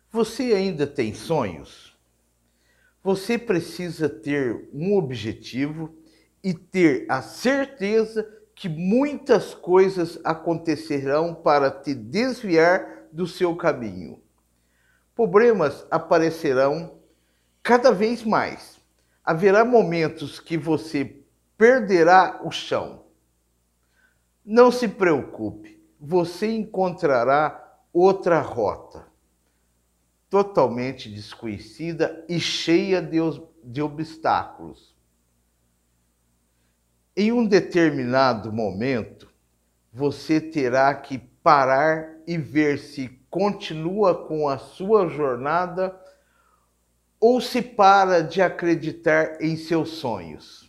Você ainda tem sonhos? Você precisa ter um objetivo e ter a certeza que muitas coisas acontecerão para te desviar do seu caminho. Problemas aparecerão cada vez mais. Haverá momentos que você perderá o chão. Não se preocupe, você encontrará outra rota, totalmente desconhecida e cheia de obstáculos. Em um determinado momento, você terá que parar e ver se continua com a sua jornada ou se para de acreditar em seus sonhos.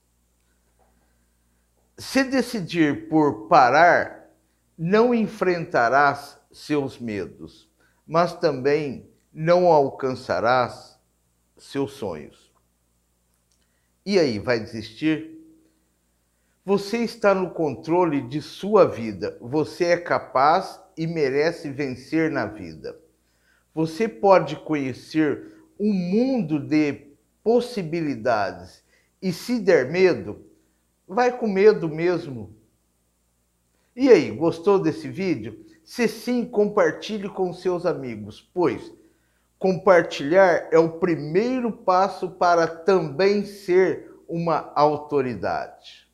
Se decidir por parar, não enfrentarás seus medos, mas também não alcançarás seus sonhos. E aí, vai desistir? Você está no controle de sua vida. Você é capaz e merece vencer na vida. Você pode conhecer um mundo de possibilidades e se der medo, vai com medo mesmo. E aí, gostou desse vídeo? Se sim, compartilhe com seus amigos, pois compartilhar é o primeiro passo para também ser uma autoridade.